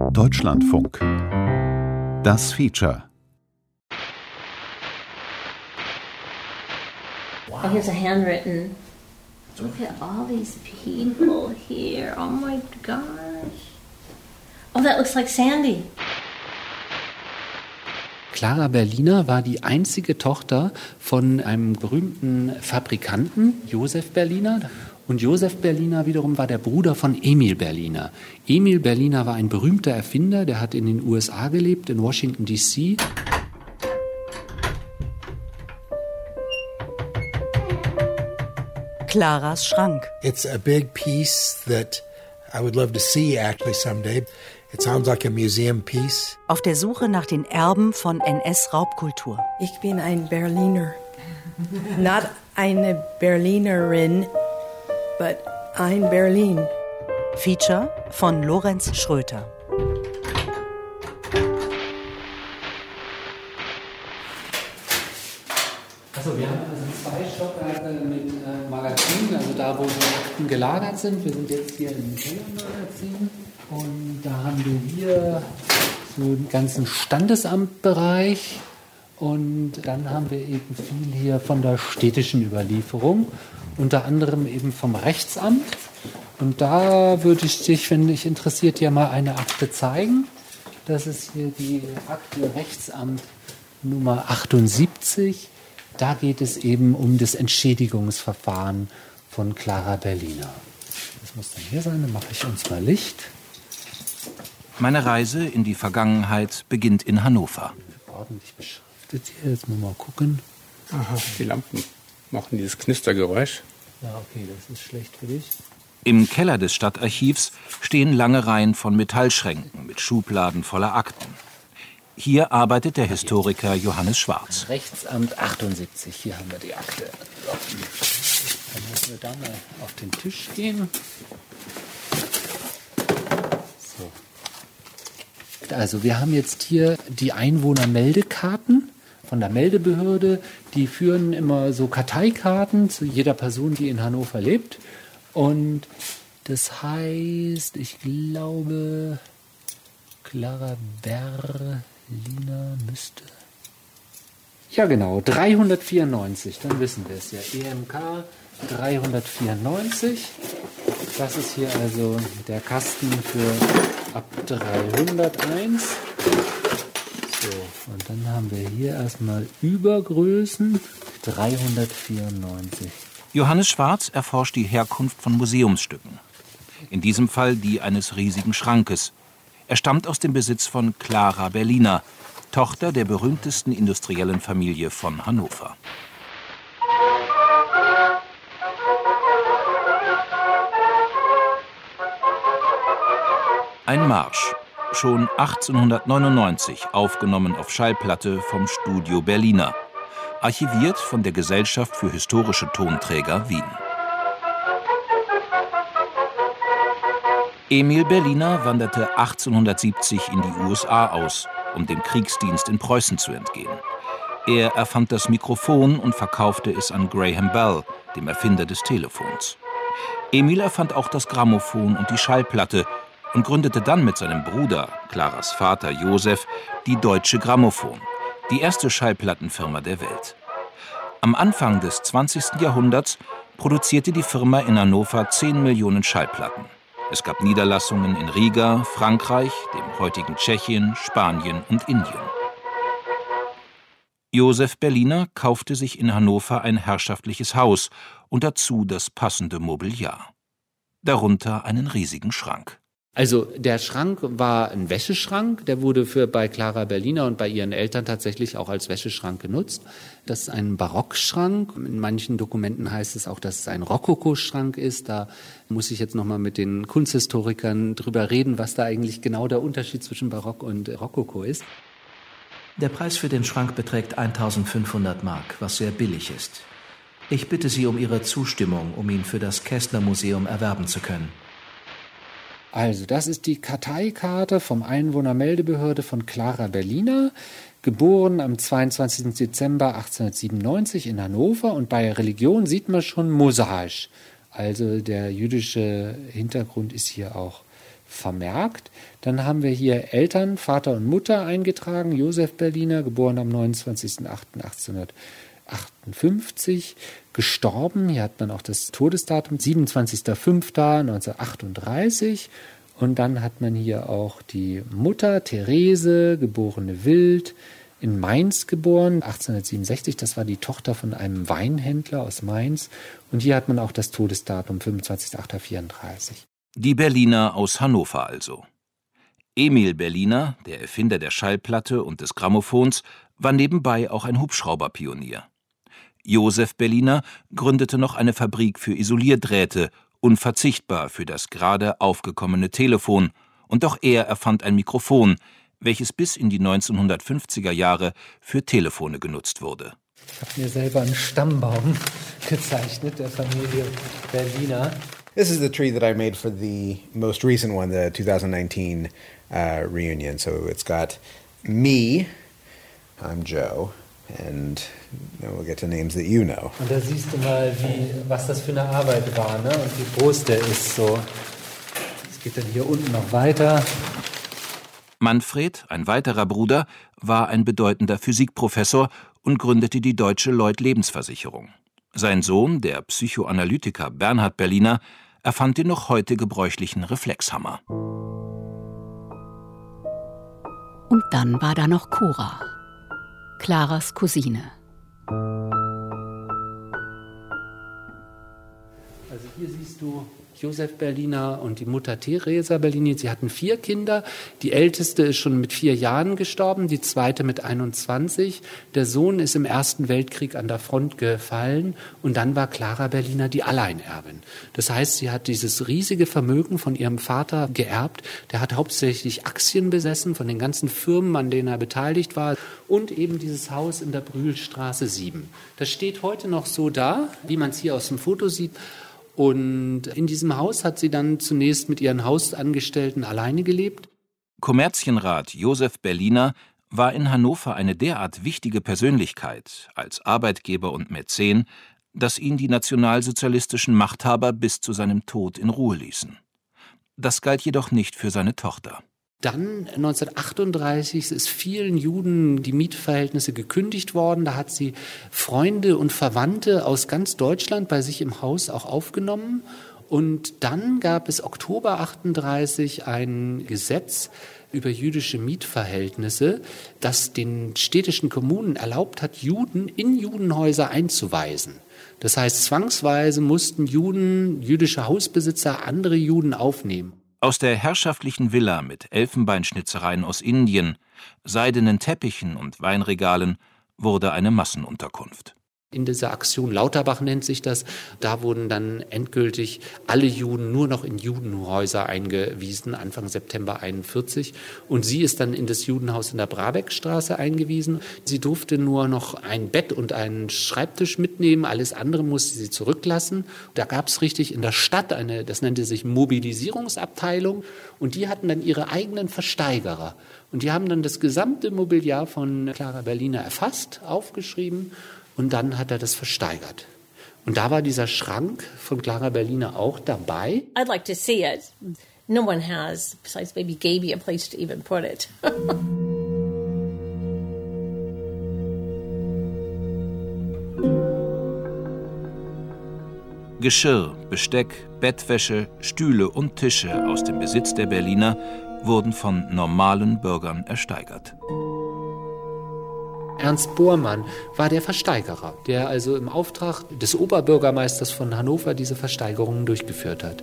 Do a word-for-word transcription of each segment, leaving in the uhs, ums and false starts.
Deutschlandfunk. Das Feature. Oh, here's a handwritten. Look at all these people here. Oh my gosh. Oh, that looks like Sandy. Clara Berliner war die einzige Tochter von einem berühmten Fabrikanten, Josef Berliner. Und Josef Berliner wiederum war der Bruder von Emil Berliner. Emil Berliner war ein berühmter Erfinder, der hat in den U S A gelebt, in Washington D C Claras Schrank. It's a big piece that I would love to see actually someday. It sounds like a museum piece. Auf der Suche nach den Erben von N S-Raubkultur. Ich bin ein Berliner. Not eine Berlinerin, but ein Berlin. Feature von Lorenz Schröter. Also wir haben also zwei Stockwerke mit äh, Magazinen, also da, wo die Akten gelagert sind. Wir sind jetzt hier im Kellermagazin und da haben wir hier so den ganzen Standesamtbereich und dann haben wir eben viel hier von der städtischen Überlieferung, unter anderem eben vom Rechtsamt. Und da würde ich dich, wenn dich interessiert, ja mal eine Akte zeigen. Das ist hier die Akte Rechtsamt Nummer achtundsiebzig. Da geht es eben um das Entschädigungsverfahren von Clara Berliner. Das muss dann hier sein, dann mache ich uns mal Licht. Meine Reise in die Vergangenheit beginnt in Hannover. Ordentlich beschriftet hier, jetzt mal gucken. Aha, die Lampen machen dieses Knistergeräusch. Ja, okay, das ist schlecht für dich. Im Keller des Stadtarchivs stehen lange Reihen von Metallschränken mit Schubladen voller Akten. Hier arbeitet der Historiker Johannes Schwarz. Rechtsamt achtundsiebzig, hier haben wir die Akte. Dann müssen wir da mal auf den Tisch gehen. So. Also wir haben jetzt hier die Einwohnermeldekarten von der Meldebehörde. Die führen immer so Karteikarten zu jeder Person, die in Hannover lebt. Und das heißt, ich glaube, Clara Berliner müsste... Ja genau, dreihundertvierundneunzig, dann wissen wir es ja. E M K dreihundertvierundneunzig. Das ist hier also der Kasten für ab dreihunderteins. So, und dann haben wir hier erstmal Übergrößen dreihundertvierundneunzig. Johannes Schwarz erforscht die Herkunft von Museumsstücken. In diesem Fall die eines riesigen Schrankes. Er stammt aus dem Besitz von Clara Berliner, Tochter der berühmtesten industriellen Familie von Hannover. Ein Marsch, schon achtzehnhundertneunundneunzig aufgenommen auf Schallplatte vom Studio Berliner. Archiviert von der Gesellschaft für historische Tonträger Wien. Emil Berliner wanderte achtzehnhundertsiebzig in die U S A aus, um dem Kriegsdienst in Preußen zu entgehen. Er erfand das Mikrofon und verkaufte es an Graham Bell, dem Erfinder des Telefons. Emil erfand auch das Grammophon und die Schallplatte und gründete dann mit seinem Bruder, Claras Vater Josef, die Deutsche Grammophon, die erste Schallplattenfirma der Welt. Am Anfang des zwanzigsten Jahrhunderts produzierte die Firma in Hannover zehn Millionen Schallplatten. Es gab Niederlassungen in Riga, Frankreich, dem heutigen Tschechien, Spanien und Indien. Josef Berliner kaufte sich in Hannover ein herrschaftliches Haus und dazu das passende Mobiliar. Darunter einen riesigen Schrank. Also der Schrank war ein Wäscheschrank, der wurde für bei Clara Berliner und bei ihren Eltern tatsächlich auch als Wäscheschrank genutzt. Das ist ein Barockschrank. In manchen Dokumenten heißt es auch, dass es ein Rokokoschrank ist. Da muss ich jetzt nochmal mit den Kunsthistorikern drüber reden, was da eigentlich genau der Unterschied zwischen Barock und Rokoko ist. Der Preis für den Schrank beträgt eintausendfünfhundert Mark, was sehr billig ist. Ich bitte Sie um Ihre Zustimmung, um ihn für das Kästner Museum erwerben zu können. Also, das ist die Karteikarte vom Einwohnermeldebehörde von Clara Berliner, geboren am zweiundzwanzigsten Dezember achtzehnhundertsiebenundneunzig in Hannover. Und bei Religion sieht man schon mosaisch. Also der jüdische Hintergrund ist hier auch vermerkt. Dann haben wir hier Eltern, Vater und Mutter eingetragen. Josef Berliner, geboren am neunundzwanzigsten achten achtzehnhundertachtundfünfzig, gestorben. Hier hat man auch das Todesdatum, siebenundzwanzigsten fünften neunzehnhundertachtunddreißig. Und dann hat man hier auch die Mutter, Therese, geborene Wild, in Mainz geboren, achtzehnhundertsiebenundsechzig. Das war die Tochter von einem Weinhändler aus Mainz. Und hier hat man auch das Todesdatum, fünfundzwanzigsten achten vierunddreißig. Die Berliner aus Hannover also. Emil Berliner, der Erfinder der Schallplatte und des Grammophons, war nebenbei auch ein Hubschrauberpionier. Josef Berliner gründete noch eine Fabrik für Isolierdrähte, unverzichtbar für das gerade aufgekommene Telefon. Und auch er erfand ein Mikrofon, welches bis in die neunzehnhundertfünfziger Jahre für Telefone genutzt wurde. Ich habe mir selber einen Stammbaum gezeichnet, der Familie Berliner. This is the tree that I made for the most recent one, the twenty nineteen uh, reunion. So it's got me, I'm Joe, and we'll get to names that you know. Und da siehst du mal, wie, was das für eine Arbeit war, ne? Und wie groß der ist so. Es geht dann hier unten noch weiter. Manfred, ein weiterer Bruder, war ein bedeutender Physikprofessor und gründete die Deutsche Lloyd-Lebensversicherung. Sein Sohn, der Psychoanalytiker Bernhard Berliner, erfand den noch heute gebräuchlichen Reflexhammer. Und dann war da noch Cora, Claras Cousine. Also hier siehst du Josef Berliner und die Mutter Theresa Berliner. Sie hatten vier Kinder. Die älteste ist schon mit vier Jahren gestorben, die zweite mit einundzwanzig. Der Sohn ist im Ersten Weltkrieg an der Front gefallen und dann war Clara Berliner die Alleinerbin. Das heißt, sie hat dieses riesige Vermögen von ihrem Vater geerbt. Der hat hauptsächlich Aktien besessen von den ganzen Firmen, an denen er beteiligt war, und eben dieses Haus in der Brühlstraße sieben. Das steht heute noch so da, wie man es hier aus dem Foto sieht. Und in diesem Haus hat sie dann zunächst mit ihren Hausangestellten alleine gelebt. Kommerzienrat Josef Berliner war in Hannover eine derart wichtige Persönlichkeit als Arbeitgeber und Mäzen, dass ihn die nationalsozialistischen Machthaber bis zu seinem Tod in Ruhe ließen. Das galt jedoch nicht für seine Tochter. Dann neunzehnhundertachtunddreißig ist vielen Juden die Mietverhältnisse gekündigt worden. Da hat sie Freunde und Verwandte aus ganz Deutschland bei sich im Haus auch aufgenommen. Und dann gab es Oktober achtunddreißig ein Gesetz über jüdische Mietverhältnisse, das den städtischen Kommunen erlaubt hat, Juden in Judenhäuser einzuweisen. Das heißt, zwangsweise mussten Juden, jüdische Hausbesitzer, andere Juden aufnehmen. Aus der herrschaftlichen Villa mit Elfenbeinschnitzereien aus Indien, seidenen Teppichen und Weinregalen wurde eine Massenunterkunft. In dieser Aktion Lauterbach nennt sich das, da wurden dann endgültig alle Juden nur noch in Judenhäuser eingewiesen, Anfang September einundvierzig. Und sie ist dann in das Judenhaus in der Brabeckstraße eingewiesen. Sie durfte nur noch ein Bett und einen Schreibtisch mitnehmen, alles andere musste sie zurücklassen. Da gab es richtig in der Stadt eine, das nannte sich Mobilisierungsabteilung, und die hatten dann ihre eigenen Versteigerer. Und die haben dann das gesamte Mobiliar von Clara Berliner erfasst, aufgeschrieben. Und dann hat er das versteigert. Und da war dieser Schrank von Clara Berliner auch dabei. I'd like to see it. No one has, besides maybe Gaby, a place to even put it. Geschirr, Besteck, Bettwäsche, Stühle und Tische aus dem Besitz der Berliner wurden von normalen Bürgern ersteigert. Ernst Bormann war der Versteigerer, der also im Auftrag des Oberbürgermeisters von Hannover diese Versteigerungen durchgeführt hat.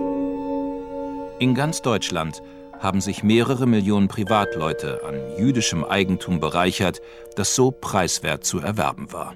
In ganz Deutschland haben sich mehrere Millionen Privatleute an jüdischem Eigentum bereichert, das so preiswert zu erwerben war.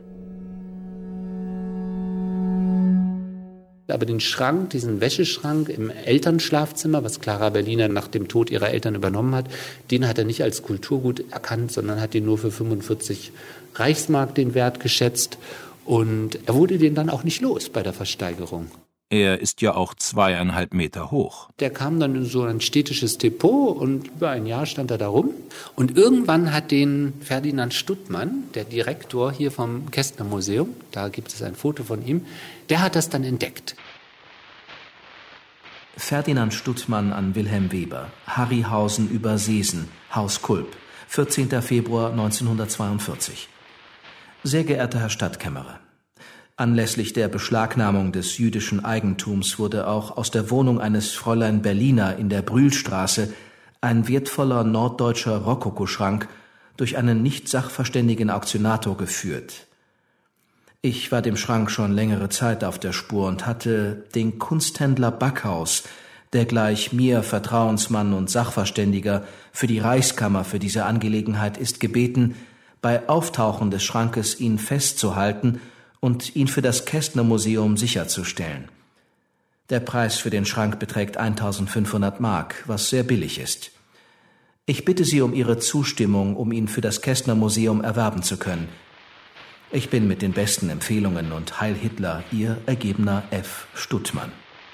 Aber den Schrank, diesen Wäscheschrank im Elternschlafzimmer, was Clara Berliner nach dem Tod ihrer Eltern übernommen hat, den hat er nicht als Kulturgut erkannt, sondern hat den nur für fünfundvierzig Reichsmark den Wert geschätzt. Und er wurde den dann auch nicht los bei der Versteigerung. Er ist ja auch zweieinhalb Meter hoch. Der kam dann in so ein städtisches Depot und über ein Jahr stand er da rum. Und irgendwann hat den Ferdinand Stuttmann, der Direktor hier vom Kästner Museum, da gibt es ein Foto von ihm, der hat das dann entdeckt. Ferdinand Stuttmann an Wilhelm Weber, Harryhausen über Seesen, Haus Kulp, vierzehnter Februar neunzehnhundertzweiundvierzig. Sehr geehrter Herr Stadtkämmerer, anlässlich der Beschlagnahmung des jüdischen Eigentums wurde auch aus der Wohnung eines Fräulein Berliner in der Brühlstraße ein wertvoller norddeutscher Rokokoschrank durch einen nicht sachverständigen Auktionator geführt. Ich war dem Schrank schon längere Zeit auf der Spur und hatte den Kunsthändler Backhaus, der gleich mir Vertrauensmann und Sachverständiger für die Reichskammer für diese Angelegenheit ist, gebeten, bei Auftauchen des Schrankes ihn festzuhalten und ihn für das Kästner Museum sicherzustellen. Der Preis für den Schrank beträgt eintausendfünfhundert Mark, was sehr billig ist. Ich bitte Sie um Ihre Zustimmung, um ihn für das Kästner Museum erwerben zu können. Ich bin mit den besten Empfehlungen und Heil Hitler, Ihr ergebener F. Stuttmann.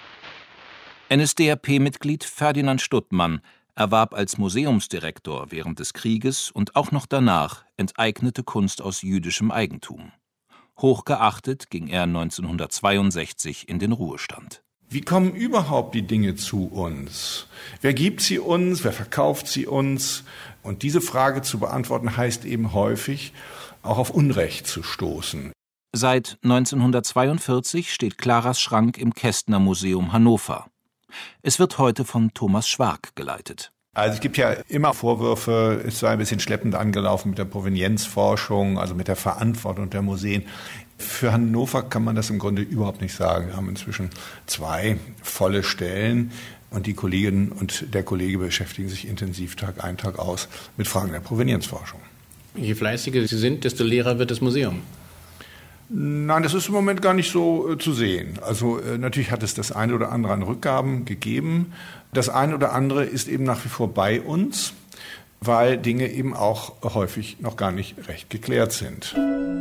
N S D A P-Mitglied Ferdinand Stuttmann erwarb als Museumsdirektor während des Krieges und auch noch danach enteignete Kunst aus jüdischem Eigentum. Hochgeachtet ging er neunzehnhundertzweiundsechzig in den Ruhestand. Wie kommen überhaupt die Dinge zu uns? Wer gibt sie uns? Wer verkauft sie uns? Und diese Frage zu beantworten heißt eben häufig, auch auf Unrecht zu stoßen. Seit neunzehnhundertzweiundvierzig steht Claras Schrank im Kästner Museum Hannover. Es wird heute von Thomas Schwark geleitet. Also es gibt ja immer Vorwürfe, es sei ein bisschen schleppend angelaufen mit der Provenienzforschung, also mit der Verantwortung der Museen. Für Hannover kann man das im Grunde überhaupt nicht sagen. Wir haben inzwischen zwei volle Stellen und die Kollegin und der Kollege beschäftigen sich intensiv Tag ein, Tag aus mit Fragen der Provenienzforschung. Je fleißiger Sie sind, desto leerer wird das Museum. Nein, das ist im Moment gar nicht so äh, zu sehen. Also äh, natürlich hat es das eine oder andere an Rückgaben gegeben. Das eine oder andere ist eben nach wie vor bei uns, weil Dinge eben auch häufig noch gar nicht recht geklärt sind.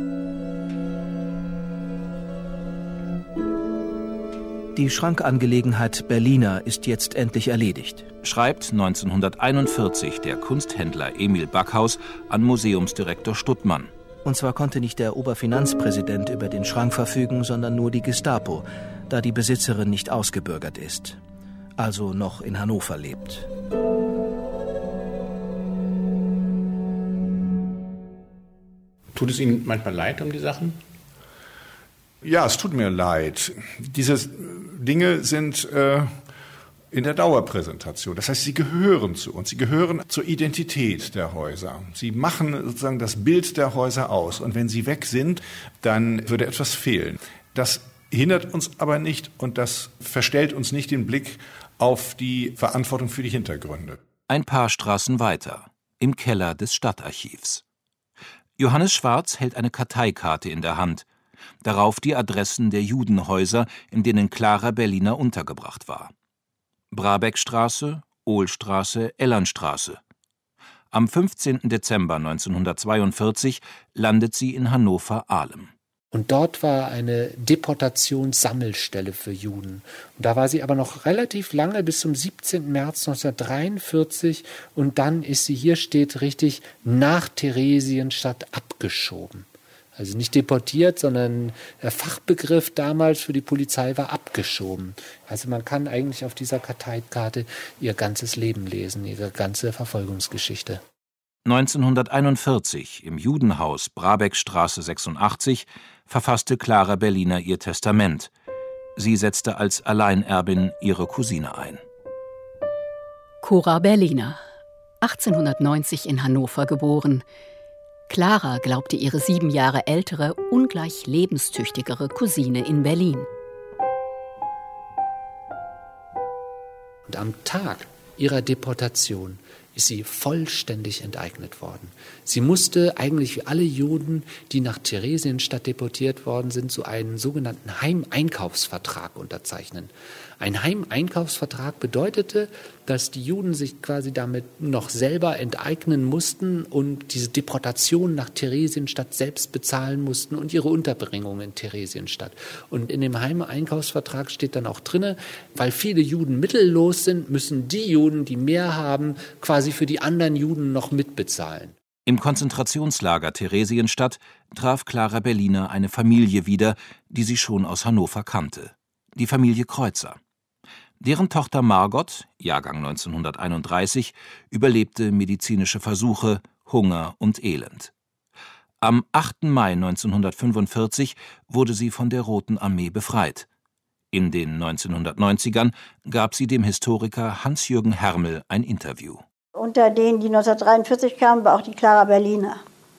Die Schrankangelegenheit Berliner ist jetzt endlich erledigt, schreibt neunzehnhunderteinundvierzig der Kunsthändler Emil Backhaus an Museumsdirektor Stuttmann. Und zwar konnte nicht der Oberfinanzpräsident über den Schrank verfügen, sondern nur die Gestapo, da die Besitzerin nicht ausgebürgert ist, also noch in Hannover lebt. Tut es Ihnen manchmal leid um die Sachen? Ja, es tut mir leid. Diese Dinge sind äh, in der Dauerpräsentation. Das heißt, sie gehören zu uns. Sie gehören zur Identität der Häuser. Sie machen sozusagen das Bild der Häuser aus. Und wenn sie weg sind, dann würde etwas fehlen. Das hindert uns aber nicht und das verstellt uns nicht den Blick auf die Verantwortung für die Hintergründe. Ein paar Straßen weiter, im Keller des Stadtarchivs. Johannes Schwarz hält eine Karteikarte in der Hand. Darauf die Adressen der Judenhäuser, in denen Clara Berliner untergebracht war. Brabeckstraße, Ohlstraße, Ellernstraße. Am fünfzehnten Dezember neunzehnhundertzweiundvierzig landet sie in Hannover-Ahlem. Und dort war eine Deportationssammelstelle für Juden. Und da war sie aber noch relativ lange, bis zum siebzehnten März neunzehnhundertdreiundvierzig. Und dann ist sie, hier steht richtig, nach Theresienstadt abgeschoben. Also nicht deportiert, sondern der Fachbegriff damals für die Polizei war abgeschoben. Also man kann eigentlich auf dieser Karteikarte ihr ganzes Leben lesen, ihre ganze Verfolgungsgeschichte. neunzehnhunderteinundvierzig im Judenhaus Brabeckstraße sechsundachtzig verfasste Clara Berliner ihr Testament. Sie setzte als Alleinerbin ihre Cousine ein. Cora Berliner, achtzehnhundertneunzig in Hannover geboren. Clara glaubte ihre sieben Jahre ältere, ungleich lebenstüchtigere Cousine in Berlin. Und am Tag ihrer Deportation ist sie vollständig enteignet worden. Sie musste eigentlich wie alle Juden, die nach Theresienstadt deportiert worden sind, so einen sogenannten Heimeinkaufsvertrag unterzeichnen. Ein Heimeinkaufsvertrag bedeutete, dass die Juden sich quasi damit noch selber enteignen mussten und diese Deportation nach Theresienstadt selbst bezahlen mussten und ihre Unterbringung in Theresienstadt. Und in dem Heimeinkaufsvertrag steht dann auch drin, weil viele Juden mittellos sind, müssen die Juden, die mehr haben, quasi für die anderen Juden noch mitbezahlen. Im Konzentrationslager Theresienstadt traf Clara Berliner eine Familie wieder, die sie schon aus Hannover kannte. Die Familie Kreuzer. Deren Tochter Margot, Jahrgang neunzehnhunderteinunddreißig, überlebte medizinische Versuche, Hunger und Elend. Am achten Mai neunzehnhundertfünfundvierzig wurde sie von der Roten Armee befreit. In den neunzehnhundertneunzigern gab sie dem Historiker Hans-Jürgen Hermel ein Interview. Unter denen, die neunzehnhundertdreiundvierzig kamen, war auch die Clara Berliner.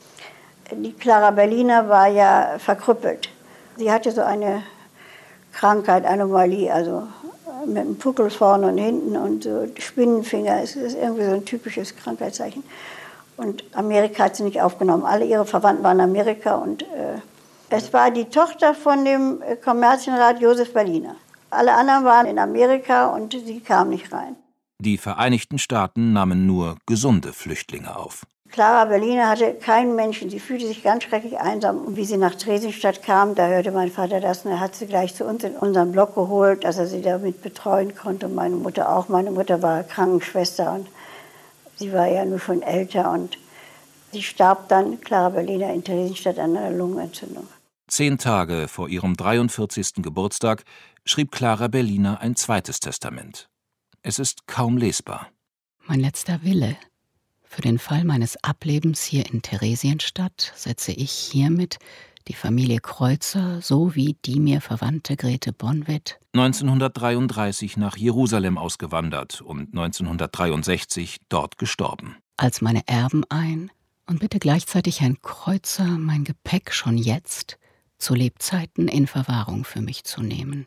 Die Clara Berliner war ja verkrüppelt. Sie hatte so eine Krankheit, Anomalie, also mit einem Puckel vorne und hinten und so Spinnenfinger. Es ist irgendwie so ein typisches Krankheitszeichen. Und Amerika hat sie nicht aufgenommen. Alle ihre Verwandten waren in Amerika. Und äh, es war die Tochter von dem Kommerzienrat Josef Berliner. Alle anderen waren in Amerika und sie kam nicht rein. Die Vereinigten Staaten nahmen nur gesunde Flüchtlinge auf. Clara Berliner hatte keinen Menschen. Sie fühlte sich ganz schrecklich einsam. Und wie sie nach Theresienstadt kam, da hörte mein Vater das und er hat sie gleich zu uns in unseren Block geholt, dass er sie damit betreuen konnte. Und meine Mutter auch. Meine Mutter war Krankenschwester und sie war ja nur schon älter. Und sie starb dann, Clara Berliner, in Theresienstadt an einer Lungenentzündung. Zehn Tage vor ihrem dreiundvierzigsten Geburtstag schrieb Clara Berliner ein zweites Testament. Es ist kaum lesbar. Mein letzter Wille. Für den Fall meines Ablebens hier in Theresienstadt setze ich hiermit die Familie Kreuzer sowie die mir verwandte Grete Bonwit neunzehnhundertdreiunddreißig nach Jerusalem ausgewandert und neunzehnhundertdreiundsechzig dort gestorben. als meine Erben ein und bitte gleichzeitig Herrn Kreuzer, mein Gepäck schon jetzt zu Lebzeiten in Verwahrung für mich zu nehmen.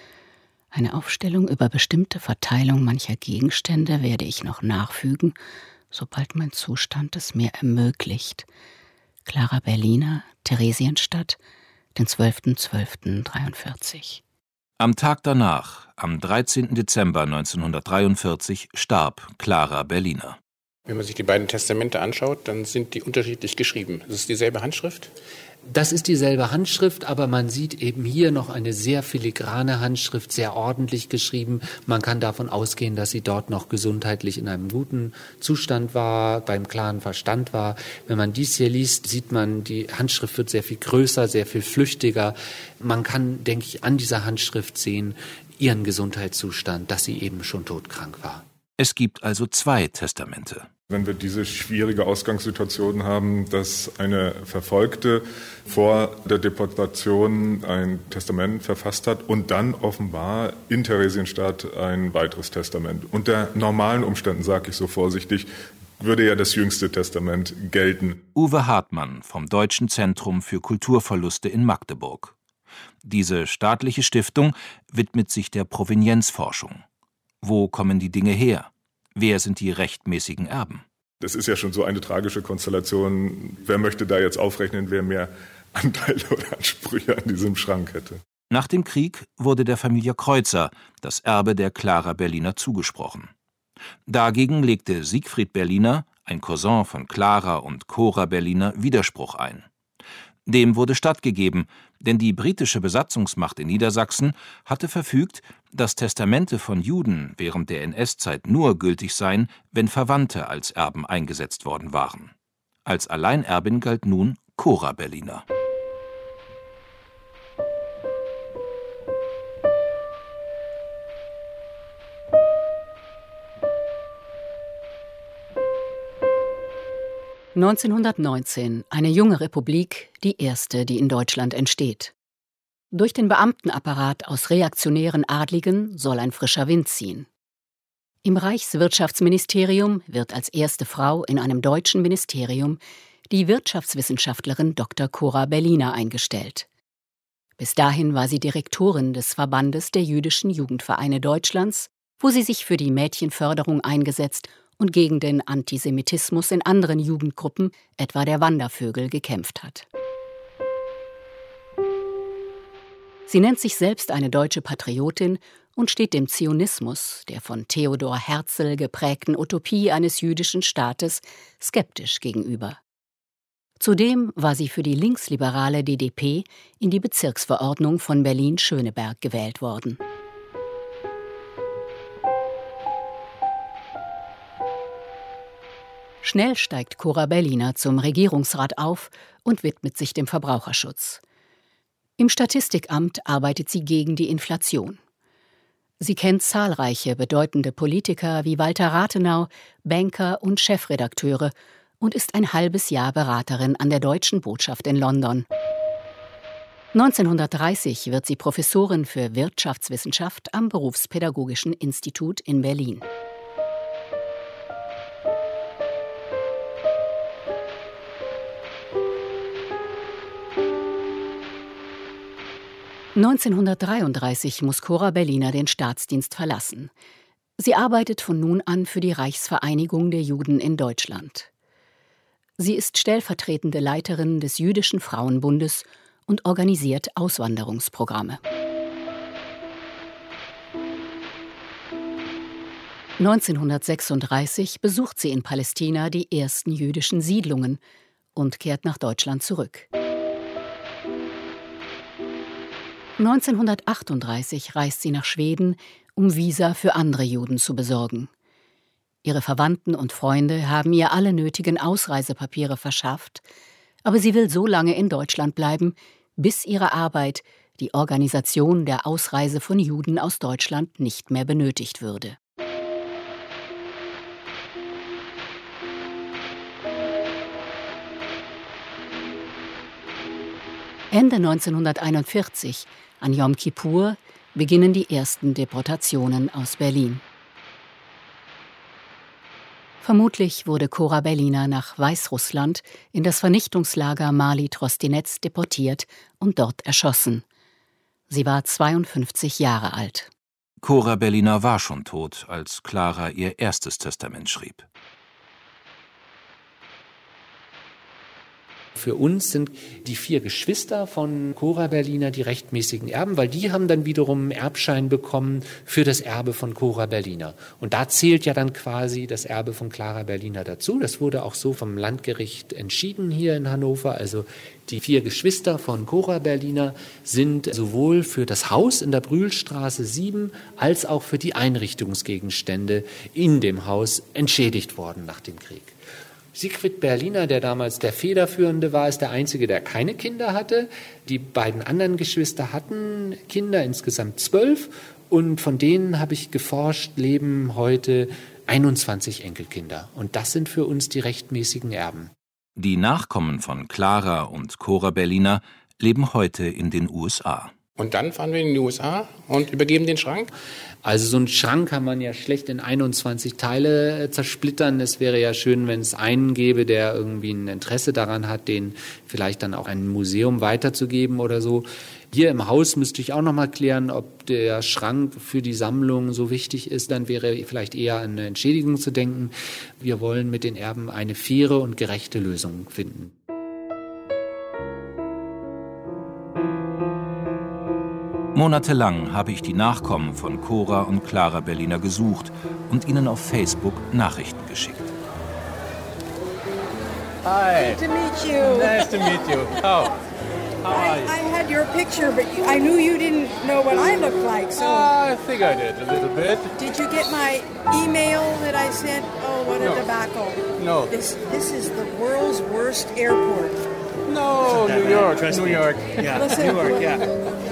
Eine Aufstellung über bestimmte Verteilung mancher Gegenstände werde ich noch nachfügen, sobald mein Zustand es mir ermöglicht. Clara Berliner, Theresienstadt, den zwölften zwölften dreiundvierzig. Am Tag danach, am dreizehnten Dezember neunzehnhundertdreiundvierzig, starb Clara Berliner. Wenn man sich die beiden Testamente anschaut, dann sind die unterschiedlich geschrieben. Es ist dieselbe Handschrift? Das ist dieselbe Handschrift, aber man sieht eben hier noch eine sehr filigrane Handschrift, sehr ordentlich geschrieben. Man kann davon ausgehen, dass sie dort noch gesundheitlich in einem guten Zustand war, beim klaren Verstand war. Wenn man dies hier liest, sieht man, die Handschrift wird sehr viel größer, sehr viel flüchtiger. Man kann, denke ich, an dieser Handschrift sehen, ihren Gesundheitszustand, dass sie eben schon todkrank war. Es gibt also zwei Testamente. Wenn wir diese schwierige Ausgangssituation haben, dass eine Verfolgte vor der Deportation ein Testament verfasst hat und dann offenbar in Theresienstadt ein weiteres Testament. Unter normalen Umständen, sage ich so vorsichtig, würde ja das jüngste Testament gelten. Uwe Hartmann vom Deutschen Zentrum für Kulturverluste in Magdeburg. Diese staatliche Stiftung widmet sich der Provenienzforschung. Wo kommen die Dinge her? Wer sind die rechtmäßigen Erben? Das ist ja schon so eine tragische Konstellation. Wer möchte da jetzt aufrechnen, wer mehr Anteile oder Ansprüche an diesem Schrank hätte? Nach dem Krieg wurde der Familie Kreuzer das Erbe der Clara Berliner zugesprochen. Dagegen legte Siegfried Berliner, ein Cousin von Clara und Cora Berliner, Widerspruch ein. Dem wurde stattgegeben, denn die britische Besatzungsmacht in Niedersachsen hatte verfügt, dass Testamente von Juden während der N S-Zeit nur gültig seien, wenn Verwandte als Erben eingesetzt worden waren. Als Alleinerbin galt nun Cora Berliner. neunzehnhundertneunzehn, eine junge Republik, die erste, die in Deutschland entsteht. Durch den Beamtenapparat aus reaktionären Adligen soll ein frischer Wind ziehen. Im Reichswirtschaftsministerium wird als erste Frau in einem deutschen Ministerium die Wirtschaftswissenschaftlerin Doktor Cora Berliner eingestellt. Bis dahin war sie Direktorin des Verbandes der jüdischen Jugendvereine Deutschlands, wo sie sich für die Mädchenförderung eingesetzt und gegen den Antisemitismus in anderen Jugendgruppen, etwa der Wandervögel, gekämpft hat. Sie nennt sich selbst eine deutsche Patriotin und steht dem Zionismus, der von Theodor Herzl geprägten Utopie eines jüdischen Staates, skeptisch gegenüber. Zudem war sie für die linksliberale D D P in die Bezirksverordnung von Berlin-Schöneberg gewählt worden. Schnell steigt Cora Berliner zum Regierungsrat auf und widmet sich dem Verbraucherschutz. Im Statistikamt arbeitet sie gegen die Inflation. Sie kennt zahlreiche bedeutende Politiker wie Walter Rathenau, Banker und Chefredakteure und ist ein halbes Jahr Beraterin an der Deutschen Botschaft in London. neunzehnhundertdreißig wird sie Professorin für Wirtschaftswissenschaft am Berufspädagogischen Institut in Berlin. neunzehnhundertdreiunddreißig muss Cora Berliner den Staatsdienst verlassen. Sie arbeitet von nun an für die Reichsvereinigung der Juden in Deutschland. Sie ist stellvertretende Leiterin des Jüdischen Frauenbundes und organisiert Auswanderungsprogramme. neunzehnhundertsechsunddreißig besucht sie in Palästina die ersten jüdischen Siedlungen und kehrt nach Deutschland zurück. neunzehnhundertachtunddreißig reist sie nach Schweden, um Visa für andere Juden zu besorgen. Ihre Verwandten und Freunde haben ihr alle nötigen Ausreisepapiere verschafft, aber sie will so lange in Deutschland bleiben, bis ihre Arbeit, die Organisation der Ausreise von Juden aus Deutschland, nicht mehr benötigt würde. Ende neunzehnhunderteinundvierzig, an Jom Kippur, beginnen die ersten Deportationen aus Berlin. Vermutlich wurde Cora Berliner nach Weißrussland in das Vernichtungslager Mali-Trostinetz deportiert und dort erschossen. Sie war zweiundfünfzig Jahre alt. Cora Berliner war schon tot, als Clara ihr erstes Testament schrieb. Für uns sind die vier Geschwister von Cora Berliner die rechtmäßigen Erben, weil die haben dann wiederum einen Erbschein bekommen für das Erbe von Cora Berliner. Und da zählt ja dann quasi das Erbe von Clara Berliner dazu. Das wurde auch so vom Landgericht entschieden hier in Hannover. Also die vier Geschwister von Cora Berliner sind sowohl für das Haus in der Brühlstraße sieben als auch für die Einrichtungsgegenstände in dem Haus entschädigt worden nach dem Krieg. Siegfried Berliner, der damals der Federführende war, ist der Einzige, der keine Kinder hatte. Die beiden anderen Geschwister hatten Kinder, insgesamt zwölf. Und von denen habe ich geforscht, leben heute einundzwanzig Enkelkinder. Und das sind für uns die rechtmäßigen Erben. Die Nachkommen von Clara und Cora Berliner leben heute in den U S A. Und dann fahren wir in die U S A und übergeben den Schrank? Also so einen Schrank kann man ja schlecht in einundzwanzig Teile zersplittern. Es wäre ja schön, wenn es einen gäbe, der irgendwie ein Interesse daran hat, den vielleicht dann auch ein Museum weiterzugeben oder so. Hier im Haus müsste ich auch noch mal klären, ob der Schrank für die Sammlung so wichtig ist. Dann wäre vielleicht eher an eine Entschädigung zu denken. Wir wollen mit den Erben eine faire und gerechte Lösung finden. Monatelang habe ich die Nachkommen von Cora und Clara Berliner gesucht und ihnen auf Facebook Nachrichten geschickt. Hi. Good to meet you. Nice to meet you. How? How are you? I, I had your picture, but I knew you didn't know what I looked like, so... Uh, I think I did, a little bit. Did you get my email that I sent? Oh, what a No. debacle. No. This, this is the world's worst airport. No, New York, Trust New me. York. Yeah, Listen. New York, yeah.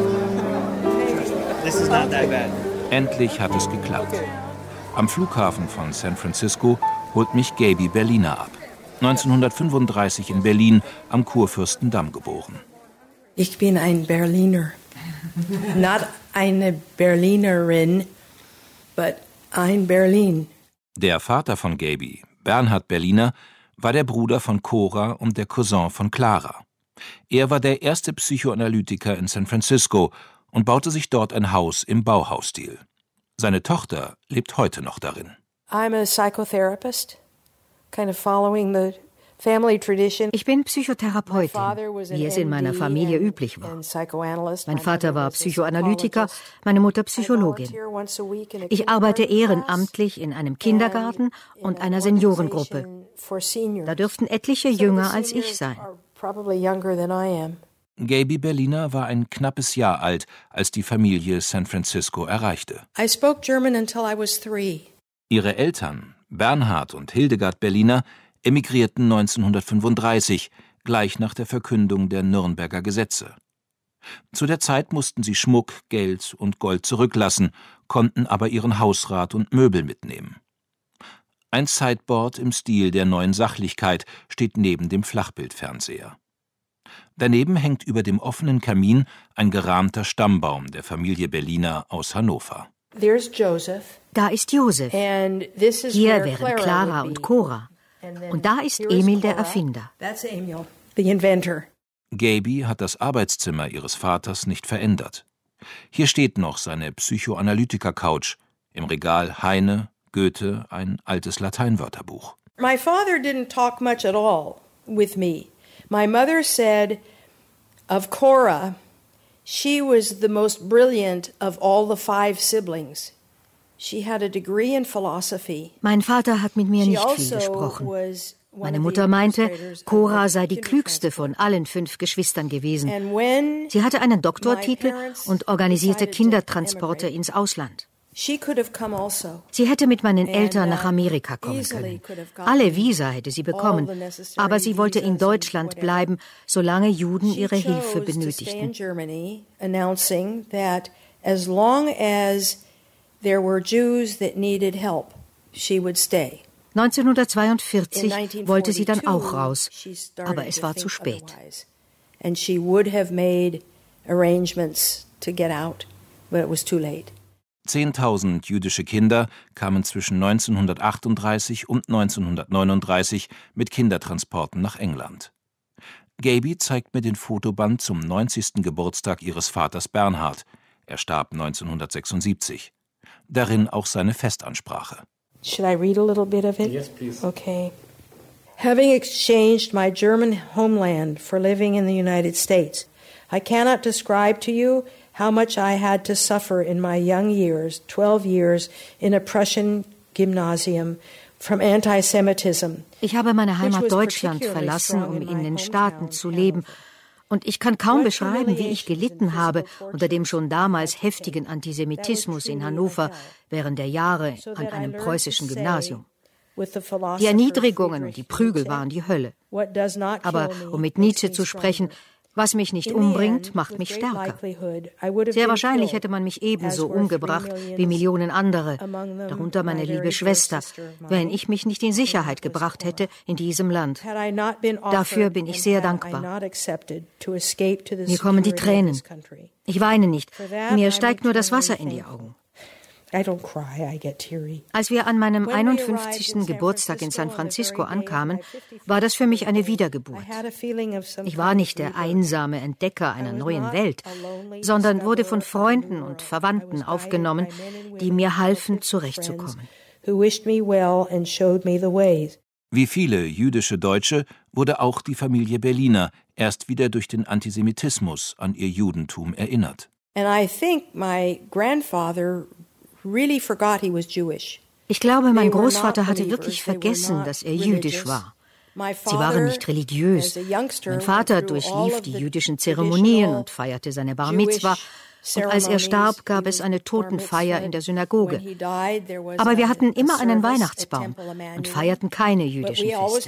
This is not that bad. Endlich hat es geklappt. Am Flughafen von San Francisco holt mich Gaby Berliner ab. neunzehnhundertfünfunddreißig in Berlin am Kurfürstendamm geboren. Ich bin ein Berliner. Not eine Berlinerin, but ein Berlin. Der Vater von Gaby, Bernhard Berliner, war der Bruder von Cora und der Cousin von Clara. Er war der erste Psychoanalytiker in San Francisco und baute sich dort ein Haus im Bauhausstil. Seine Tochter lebt heute noch darin. I'm a psychotherapist, kind of following the family tradition. Ich bin Psychotherapeutin, wie es in meiner Familie üblich war. Mein Vater war Psychoanalytiker, meine Mutter Psychologin. Ich arbeite ehrenamtlich in einem Kindergarten und einer Seniorengruppe. Da dürften etliche jünger als ich sein. Gaby Berliner war ein knappes Jahr alt, als die Familie San Francisco erreichte. I spoke German until I was three. Ihre Eltern, Bernhard und Hildegard Berliner, emigrierten neunzehnhundertfünfunddreißig, gleich nach der Verkündung der Nürnberger Gesetze. Zu der Zeit mussten sie Schmuck, Geld und Gold zurücklassen, konnten aber ihren Hausrat und Möbel mitnehmen. Ein Sideboard im Stil der Neuen Sachlichkeit steht neben dem Flachbildfernseher. Daneben hängt über dem offenen Kamin ein gerahmter Stammbaum der Familie Berliner aus Hannover. Da ist Josef. Hier wären Clara und Cora. Und da ist Emil der Erfinder. Gaby hat das Arbeitszimmer ihres Vaters nicht verändert. Hier steht noch seine Psychoanalytiker-Couch, im Regal Heine, Goethe, ein altes Lateinwörterbuch. My father didn't talk much at all with me. My mother said of Cora, she was the most brilliant of all the five siblings. She had a degree in philosophy. Mein Vater hat mit mir nicht viel gesprochen. Meine Mutter meinte, Cora sei die klügste von allen fünf Geschwistern gewesen. Sie hatte einen Doktortitel und organisierte Kindertransporte ins Ausland. Sie hätte mit meinen Eltern nach Amerika kommen können. Alle Visa hätte sie bekommen, aber sie wollte in Deutschland bleiben, solange Juden ihre Hilfe benötigten. neunzehnhundertzweiundvierzig wollte sie dann auch raus, aber es war zu spät. Zehntausend jüdische Kinder kamen zwischen neunzehnhundertachtunddreißig und neunzehnhundertneununddreißig mit Kindertransporten nach England. Gaby zeigt mir den Fotoband zum neunzigsten Geburtstag ihres Vaters Bernhard. Er starb neunzehnhundertsechsundsiebzig. Darin auch seine Festansprache. Should I read a little bit of it? Yes, please. Okay. Having exchanged my German homeland for living in the United States, I cannot describe to you how much I had to suffer in my young years, twelve years, in a Prussian gymnasium from anti-Semitism. Ich habe meine Heimat Deutschland verlassen, um in den Staaten zu leben. Und ich kann kaum beschreiben, wie ich gelitten habe unter dem schon damals heftigen Antisemitismus in Hannover während der Jahre an einem preußischen Gymnasium. Die Erniedrigungen und die Prügel waren die Hölle. Aber um mit Nietzsche zu sprechen, was mich nicht umbringt, macht mich stärker. Sehr wahrscheinlich hätte man mich ebenso umgebracht wie Millionen andere, darunter meine liebe Schwester, wenn ich mich nicht in Sicherheit gebracht hätte in diesem Land. Dafür bin ich sehr dankbar. Mir kommen die Tränen. Ich weine nicht. Mir steigt nur das Wasser in die Augen. Als wir an meinem einundfünfzigsten Geburtstag in San Francisco ankamen, war das für mich eine Wiedergeburt. Ich war nicht der einsame Entdecker einer neuen Welt, sondern wurde von Freunden und Verwandten aufgenommen, die mir halfen, zurechtzukommen. Wie viele jüdische Deutsche wurde auch die Familie Berliner erst wieder durch den Antisemitismus an ihr Judentum erinnert. And I think my grandfather really forgot he was Jewish. Ich glaube, mein Großvater hatte wirklich vergessen, dass er jüdisch war. Sie waren nicht religiös. Mein Vater durchlief die jüdischen Zeremonien und feierte seine Bar Mitzwa. Und als er starb, gab es eine Totenfeier in der Synagoge. Aber wir hatten immer einen Weihnachtsbaum und feierten keine jüdischen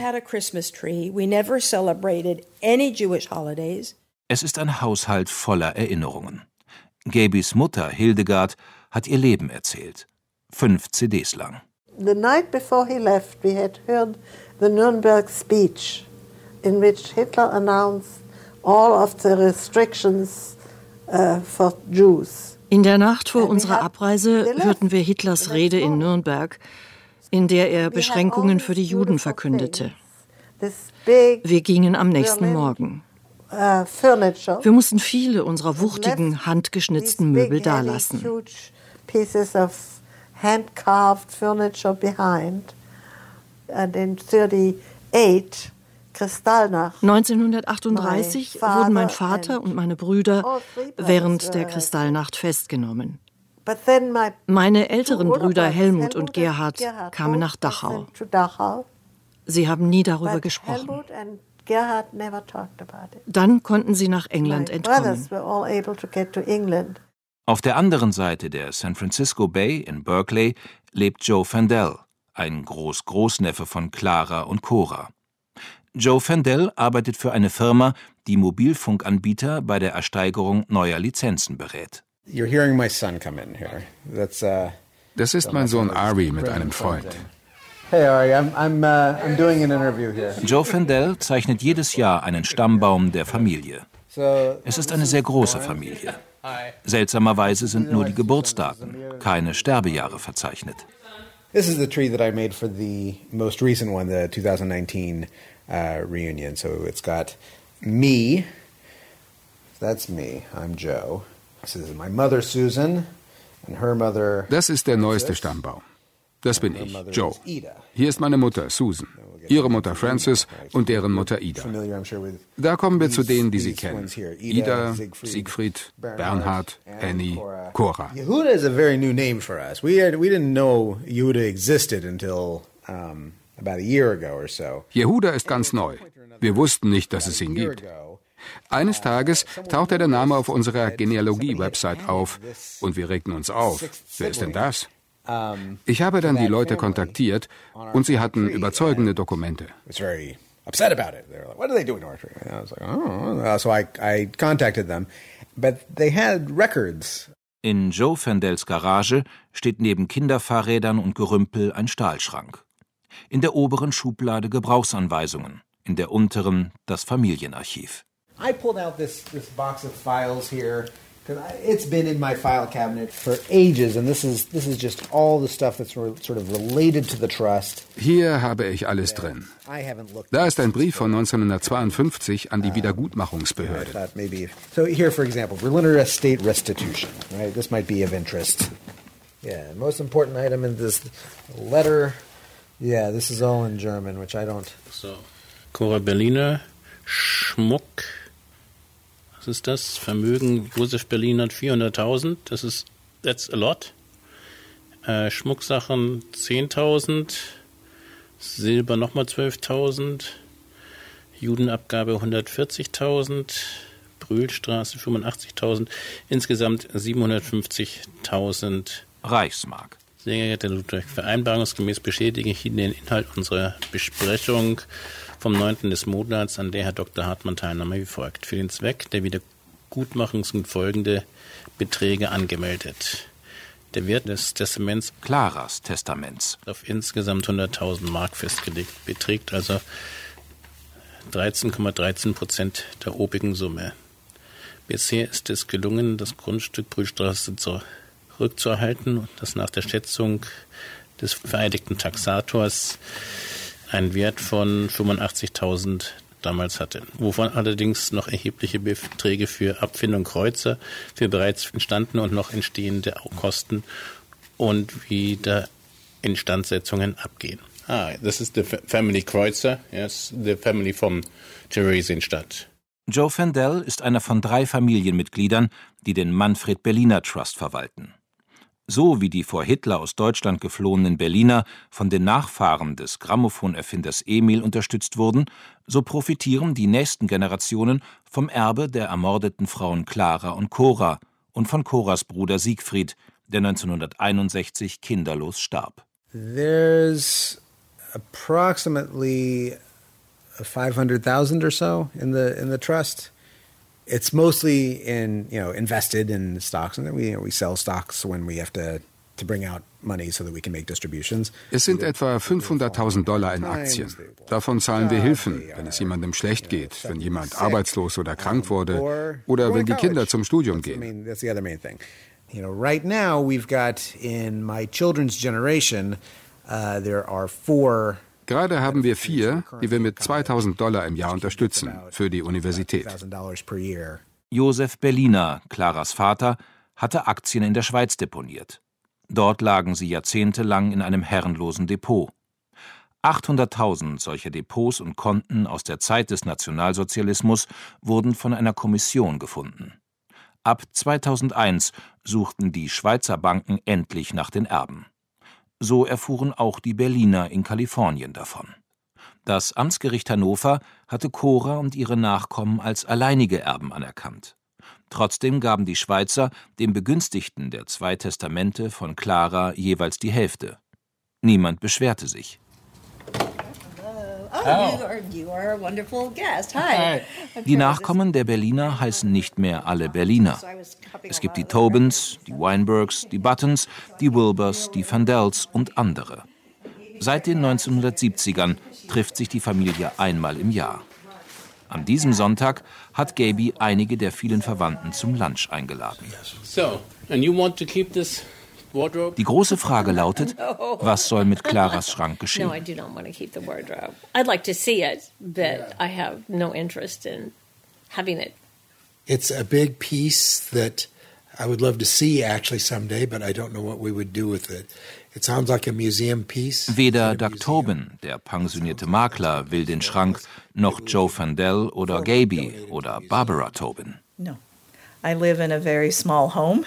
Feste. Es ist ein Haushalt voller Erinnerungen. Gabys Mutter Hildegard hat ihr Leben erzählt. Fünf C Ds lang. The night before he left, we had heard the Nuremberg speech, in which Hitler announced all of the restrictions uh, for Jews. In der Nacht vor unserer Abreise hörten wir Hitlers Rede in Nürnberg, in der er Beschränkungen für die Juden verkündete. Wir gingen am nächsten Morgen. Wir mussten viele unserer wuchtigen, handgeschnitzten Möbel dalassen. neunzehnhundertachtunddreißig wurden mein Vater und meine Brüder während der Kristallnacht festgenommen. Meine älteren Brüder Helmut und Gerhard kamen nach Dachau. Sie haben nie darüber gesprochen. Dann konnten sie nach England entkommen. Auf der anderen Seite der San Francisco Bay in Berkeley lebt Joe Fandel, ein Groß-Großneffe von Clara und Cora. Joe Fandel arbeitet für eine Firma, die Mobilfunkanbieter bei der Ersteigerung neuer Lizenzen berät. You're hearing my son come in here. That's, uh, das ist mein Sohn Ari mit einem Freund. Hey Ari, I'm, I'm, uh, I'm doing an interview here. Joe Fendell zeichnet jedes Jahr einen Stammbaum der Familie. Es ist eine sehr große Familie. Seltsamerweise sind nur die Geburtsdaten, keine Sterbejahre verzeichnet. This is the tree that I made for the most recent one, the twenty nineteen uh, reunion. So it's got me. That's me. I'm Joe. This is my mother Susan and her mother. Das ist der neueste Stammbaum. Das bin ich, Joe. Hier ist meine Mutter, Susan, ihre Mutter Frances und deren Mutter Ida. Da kommen wir zu denen, die Sie kennen. Ida, Siegfried, Bernhard, Annie, Cora. Yehuda is a very new name for us. We had, we didn't know Yehuda existed until um, about a year ago or so. Yehuda ist ganz neu. Wir wussten nicht, dass es ihn gibt. Eines Tages tauchte der Name auf unserer Genealogie-Website auf und wir regten uns auf. Wer ist denn das? Ich habe dann die Leute kontaktiert und sie hatten überzeugende Dokumente. Upset about it. They were like, "What are they doing to our tree?" And I was like, "Oh." So I, I contacted them, but they had records. In Joe Fendells Garage steht neben Kinderfahrrädern und Gerümpel ein Stahlschrank. In der oberen Schublade Gebrauchsanweisungen, in der unteren das Familienarchiv. I pulled out this this box of files here. It's been in my file cabinet for ages, and this is this is just all the stuff that's sort of related to the trust. Hier habe ich alles drin. Da ist ein Brief von neunzehnhundertzweiundfünfzig an die Wiedergutmachungsbehörde. So here, for example, Berliner Estate Restitution. Right, this might be of interest. Yeah, most important item in this letter. Yeah, this is all in German, which I don't. So, Cora Berliner, Schmuck. Was ist das? Vermögen, Josef Berliner hat vierhunderttausend, das ist, that's a lot. Äh, Schmucksachen zehntausend, Silber nochmal zwölftausend, Judenabgabe hundertvierzigtausend, Brühlstraße fünfundachtzigtausend, insgesamt siebenhundertfünfzigtausend Reichsmark. Sehr geehrter Ludwig, vereinbarungsgemäß bestätige ich Ihnen den Inhalt unserer Besprechung vom neunten des Monats, an der Herr Doktor Hartmann teilnahme, wie folgt. Für den Zweck der Wiedergutmachung sind folgende Beträge angemeldet. Der Wert des Testaments, Claras Testaments, auf insgesamt hunderttausend Mark festgelegt, beträgt also dreizehn Komma dreizehn Prozent der obigen Summe. Bisher ist es gelungen, das Grundstück Brühlstraße zurückzuerhalten und das nach der Schätzung des vereidigten Taxators einen Wert von fünfundachtzigtausend damals hatte, wovon allerdings noch erhebliche Beträge für Abfindung Kreuzer, für bereits entstandene und noch entstehende Kosten und wieder Instandsetzungen abgehen. Ah, das ist die Family Kreuzer, yes, the family vom Theresienstadt. Joe Fendell ist einer von drei Familienmitgliedern, die den Manfred Berliner Trust verwalten. So wie die vor Hitler aus Deutschland geflohenen Berliner von den Nachfahren des Grammophonerfinders Emil unterstützt wurden, so profitieren die nächsten Generationen vom Erbe der ermordeten Frauen Clara und Cora und von Coras Bruder Siegfried, der neunzehnhunderteinundsechzig kinderlos starb. There's approximately five hundred thousand or so in the in the trust. It's mostly in, you know, invested in stocks, and then we, you know, we sell stocks when we have to to bring out money so that we can make distributions. Es sind etwa fünfhunderttausend Dollar in Aktien. Davon zahlen wir Hilfen, wenn es jemandem schlecht geht, wenn jemand arbeitslos oder krank wurde oder wenn die Kinder zum Studium gehen. That's the other main thing. You know, right now we've got in my children's generation, uh, there are four. Gerade haben wir vier, die wir mit zweitausend Dollar im Jahr unterstützen für die Universität. Josef Berliner, Claras Vater, hatte Aktien in der Schweiz deponiert. Dort lagen sie jahrzehntelang in einem herrenlosen Depot. achthunderttausend solcher Depots und Konten aus der Zeit des Nationalsozialismus wurden von einer Kommission gefunden. Ab zweitausendeins suchten die Schweizer Banken endlich nach den Erben. So erfuhren auch die Berliner in Kalifornien davon. Das Amtsgericht Hannover hatte Cora und ihre Nachkommen als alleinige Erben anerkannt. Trotzdem gaben die Schweizer dem Begünstigten der zwei Testamente von Clara jeweils die Hälfte. Niemand beschwerte sich. Oh, Die Nachkommen der Berliner heißen nicht mehr alle Berliner. Es gibt die Tobins, die Weinbergs, die Buttons, die Wilbers, die Vandells und andere. Seit den neunzehnhundertsiebzigern trifft sich die Familie einmal im Jahr. An diesem Sonntag hat Gaby einige der vielen Verwandten zum Lunch eingeladen. So, and you want to keep this wardrobe? Die große Frage lautet, was soll mit Claras Schrank geschehen? No, I do not want to keep the wardrobe. I'd like to see it, but I have no interest in having it. It's a big piece that I would love to see actually someday, but I don't know what we would do with it. It sounds like a museum piece. Weder Doug Tobin, der pensionierte Makler, will den Schrank, noch Joe Vandell oder Gaby oder Barbara Tobin. No. I live in a very small home.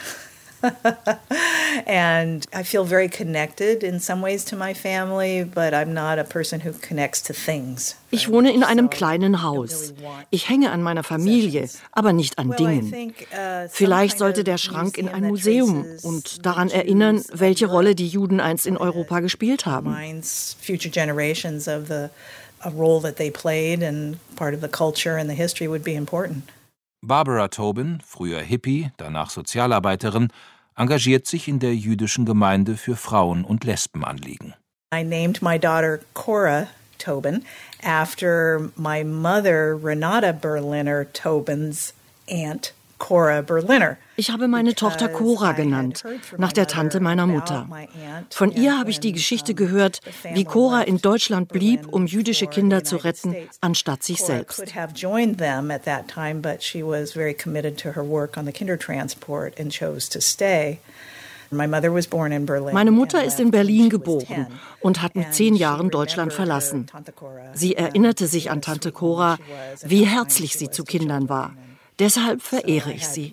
And I feel very connected in some ways to my family, but I'm not a person who connects to things. Ich wohne in einem kleinen Haus. Ich hänge an meiner Familie, aber nicht an Dingen. Vielleicht sollte der Schrank in ein Museum und daran erinnern, welche Rolle die Juden einst in Europa gespielt haben. Future generations of the a role that they played and part of the culture and the history would be important. Barbara Tobin, früher Hippie, danach Sozialarbeiterin, engagiert sich in der jüdischen Gemeinde für Frauen- und Lesbenanliegen. I named my daughter Cora Tobin after my mother Renata Berliner Tobin's aunt Cora Berliner. Ich habe meine Tochter Cora genannt, nach der Tante meiner Mutter. Von ihr habe ich die Geschichte gehört, wie Cora in Deutschland blieb, um jüdische Kinder zu retten, anstatt sich selbst. Meine Mutter ist in Berlin geboren und hat mit zehn Jahren Deutschland verlassen. Sie erinnerte sich an Tante Cora, wie herzlich sie zu Kindern war. Deshalb verehre ich sie.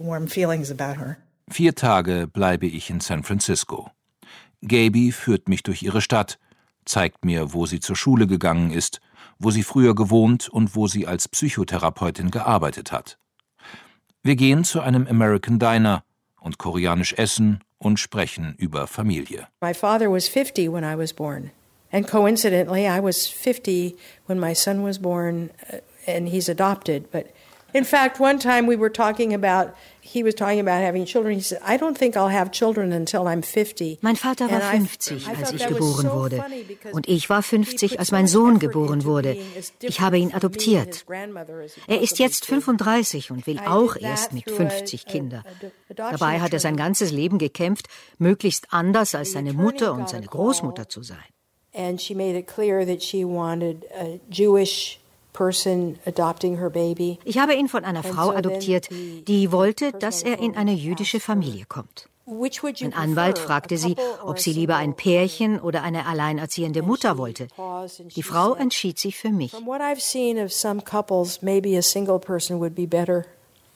Vier Tage bleibe ich in San Francisco. Gaby führt mich durch ihre Stadt, zeigt mir, wo sie zur Schule gegangen ist, wo sie früher gewohnt und wo sie als Psychotherapeutin gearbeitet hat. Wir gehen zu einem American Diner und koreanisch essen und sprechen über Familie. My father was fifty when I was born. And coincidentally, I was fifty when my son was born, and he's adopted, but in fact, one time we were talking about, he was talking about having children. He said, I don't think I'll have children until I'm fifty. Mein Vater war fünfzig, als ich geboren wurde. Und ich war fünfzig, als mein Sohn geboren wurde. Ich habe ihn adoptiert. Er ist jetzt fünfunddreißig und will auch erst mit fünfzig Kinder. Dabei hat er sein ganzes Leben gekämpft, möglichst anders als seine Mutter und seine Großmutter zu sein. And she made it clear that she wanted a Jewish person adopting her baby. Ich habe ihn von einer Frau adoptiert, die wollte, dass er in eine jüdische Familie kommt. Ein Anwalt fragte sie, ob sie lieber ein Pärchen oder eine alleinerziehende Mutter wollte. Die Frau entschied sich für mich. From what I've seen of some couples, maybe a single person would be better.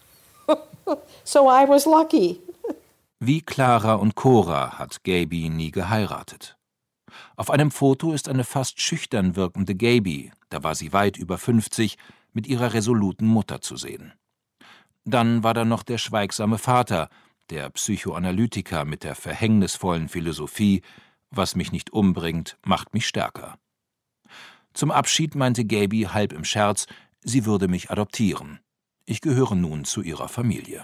So I was lucky. Wie Clara und Cora hat Gaby nie geheiratet. Auf einem Foto ist eine fast schüchtern wirkende Gaby, da war sie weit über fünfzig, mit ihrer resoluten Mutter zu sehen. Dann war da noch der schweigsame Vater, der Psychoanalytiker mit der verhängnisvollen Philosophie, was mich nicht umbringt, macht mich stärker. Zum Abschied meinte Gaby halb im Scherz, sie würde mich adoptieren. Ich gehöre nun zu ihrer Familie.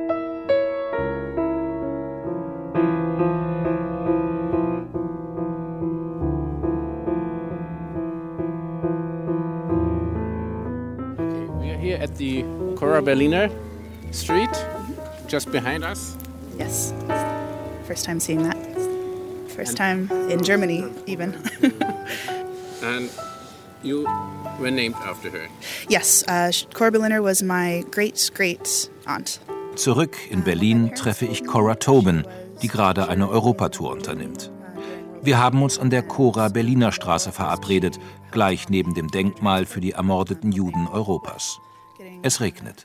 Here at the Cora Berliner Street, just behind us. Yes, first time seeing that. First time in Germany, even. And you were named after her. Yes, uh, Cora Berliner was my great great aunt. Zurück in Berlin treffe ich Cora Tobin, die gerade eine Europatour unternimmt. Wir haben uns an der Cora Berliner Straße verabredet, gleich neben dem Denkmal für die ermordeten Juden Europas. Es regnet.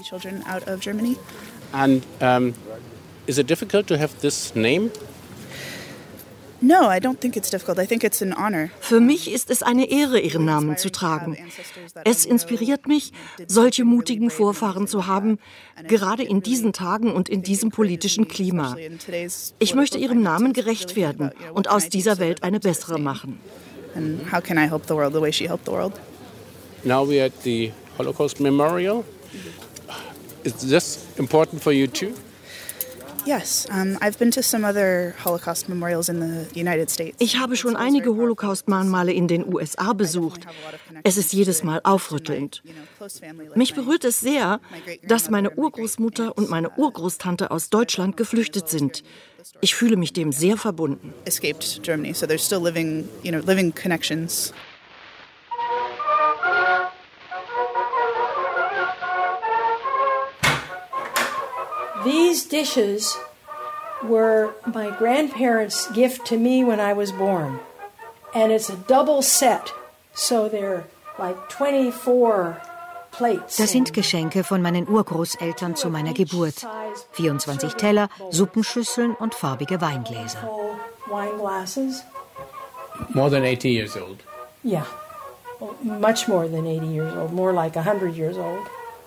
And um, is it difficult to have this name? No, I don't think it's difficult. I think it's an honor. Für mich ist es eine Ehre, ihren Namen zu tragen. Es inspiriert mich, solche mutigen Vorfahren zu haben, gerade in diesen Tagen und in diesem politischen Klima. Ich möchte ihrem Namen gerecht werden und aus dieser Welt eine bessere machen. And how can I help the world the way she helped the world? Now we're at the Holocaust Memorial. Is this important for you too? Yes, um, I've been to some other Holocaust memorials in the United States. Ich habe schon einige Holocaust-Mahnmale in den U S A besucht. Es ist jedes Mal aufrüttelnd. Mich berührt es sehr, dass meine Urgroßmutter und meine Urgroßtante aus Deutschland geflüchtet sind. Ich fühle mich dem sehr verbunden. Escaped Germany, so they're still living, you know, living connections. These dishes were my grandparents' gift to me when I was born. And it's a double set, so they're like twenty-four plates. Das sind Geschenke von meinen Urgroßeltern zu meiner Geburt. vierundzwanzig Teller, Suppenschüsseln und farbige Weingläser. Wine glasses. More than eighty years old. Yeah, much more than eighty years old, more like one hundred years old.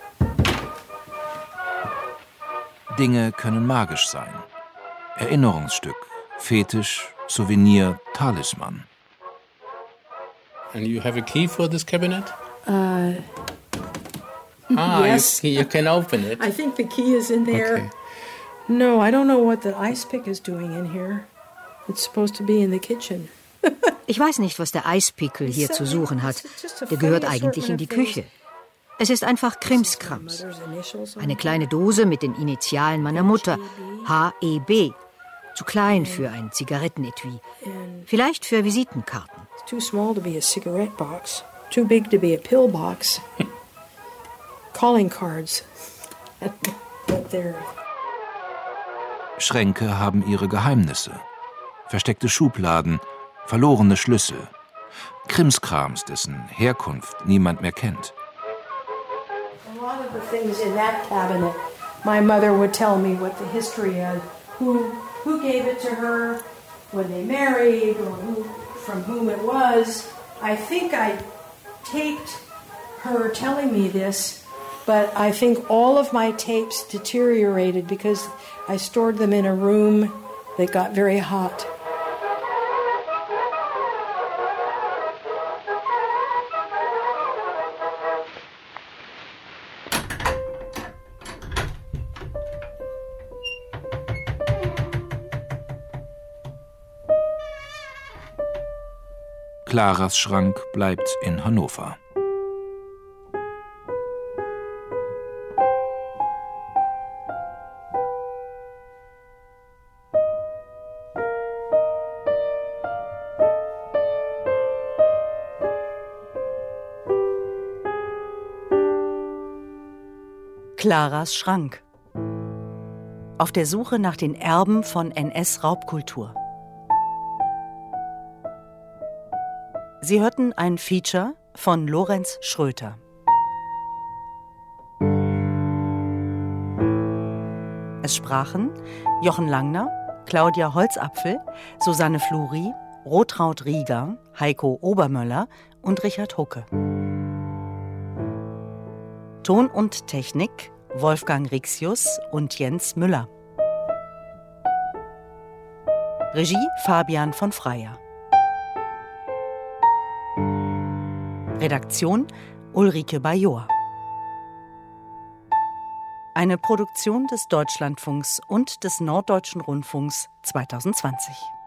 Dinge können magisch sein. Erinnerungsstück, Fetisch, Souvenir, Talisman. And you have a key for this cabinet? Uh, ah, yes. you, you can open it. I think the key is in there. Okay. No, I don't know what the ice pick is doing in here. It's supposed to be in the kitchen. Ich weiß nicht, was der Eispickel hier zu suchen hat. Der gehört eigentlich in die Küche. Es ist einfach Krimskrams. Eine kleine Dose mit den Initialen meiner Mutter, H E B. Zu klein für ein Zigarettenetui. Vielleicht für Visitenkarten. Too small to be a cigarette box. Too big to be a pill box. Calling cards. But they're... Schränke haben ihre Geheimnisse. Versteckte Schubladen, verlorene Schlüssel. Krimskrams, dessen Herkunft niemand mehr kennt. A lot of the things in that cabinet, my mother would tell me what the history of, who who gave it to her, when they married, or who, from whom it was. I think I taped her telling me this, but I think all of my tapes deteriorated because I stored them in a room that got very hot. Claras Schrank bleibt in Hannover. Claras Schrank. Auf der Suche nach den Erben von N S-Raubkultur. Sie hörten ein Feature von Lorenz Schröter. Es sprachen Jochen Langner, Claudia Holzapfel, Susanne Fluri, Rotraud Rieger, Heiko Obermöller und Richard Hucke. Ton und Technik Wolfgang Rixius und Jens Müller. Regie Fabian von Freyer. Redaktion Ulrike Bajor. Eine Produktion des Deutschlandfunks und des Norddeutschen Rundfunks zweitausendzwanzig.